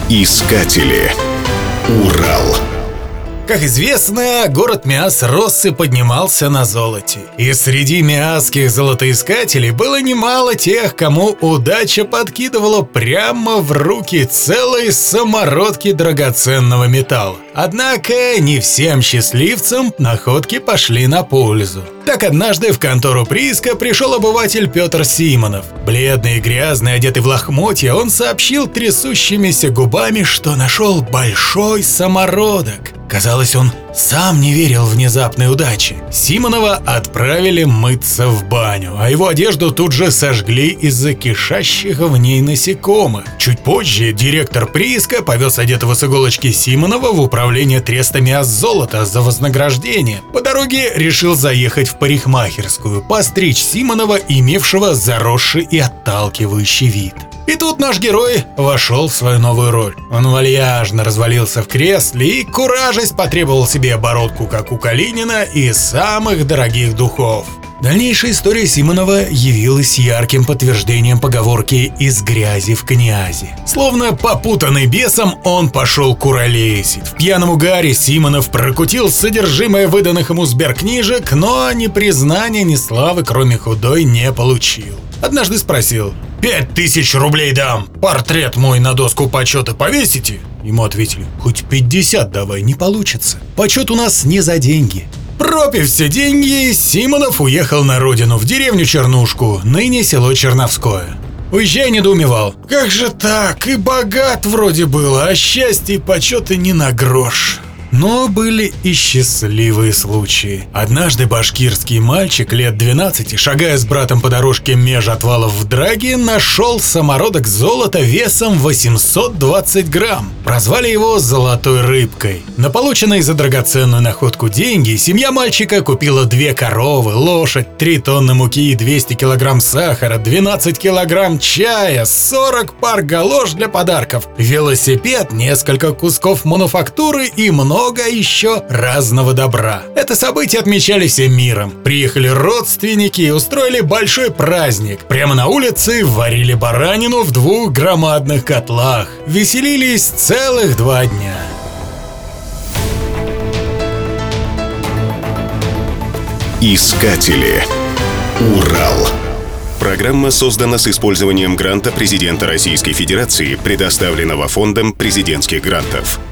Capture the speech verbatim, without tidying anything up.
Искатели. Урал. Как известно, город Миас рос и поднимался на золоте. И среди миасских золотоискателей было немало тех, кому удача подкидывала прямо в руки целые самородки драгоценного металла. Однако не всем счастливцам находки пошли на пользу. Так однажды в контору прииска пришел обыватель Петр Симонов. Бледный и грязный, одетый в лохмотья, он сообщил трясущимися губами, что нашел большой самородок. Казалось, он сам не верил внезапной удаче. Симонова отправили мыться в баню, а его одежду тут же сожгли из-за кишащих в ней насекомых. Чуть позже директор прииска повез одетого с иголочки Симонова в управление треста Миас золота за вознаграждение. По дороге решил заехать в парикмахерскую, постричь Симонова, имевшего заросший и отталкивающий вид. И тут наш герой вошел в свою новую роль. Он вальяжно развалился в кресле и, куражась, потребовал себе бородку, как у Калинина, и самых дорогих духов. Дальнейшая история Симонова явилась ярким подтверждением поговорки «из грязи в князи». Словно попутанный бесом, он пошел куролесить. В пьяном угаре Симонов прокутил содержимое выданных ему сберкнижек, но ни признания, ни славы, кроме худой, не получил. Однажды спросил: «Пять тысяч рублей дам, портрет мой на доску почета повесите?» Ему ответили: «Хоть пятьдесят давай, не получится. Почет у нас не за деньги». Пропив все деньги, Симонов уехал на родину, в деревню Чернушку, ныне село Черновское. Уезжая, недоумевал: как же так, и богат вроде был, а счастья и почета не на грош. Но были и счастливые случаи. Однажды башкирский мальчик лет двенадцати, шагая с братом по дорожке меж отвалов в Драге, нашел самородок золота весом восемьсот двадцать грамм. Прозвали его «золотой рыбкой». На полученные за драгоценную находку деньги семья мальчика купила две коровы, лошадь, три тонны муки, двести килограмм сахара, двенадцать килограмм чая, сорок пар галош для подарков, велосипед, несколько кусков мануфактуры и много много еще разного добра. Это событие отмечали всем миром. Приехали родственники и устроили большой праздник. Прямо на улице варили баранину в двух громадных котлах. Веселились целых два дня. Искатели. Урал. Программа создана с использованием гранта президента Российской Федерации, предоставленного Фондом президентских грантов.